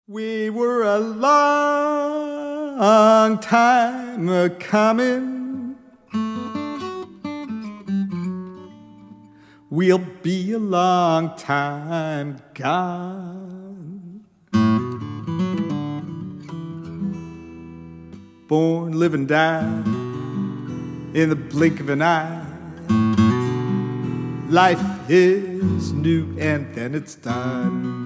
We were a long time a-comin'. We'll be a long time gone. Born, live, and die in the blink of an eye. Life is new and then it's done.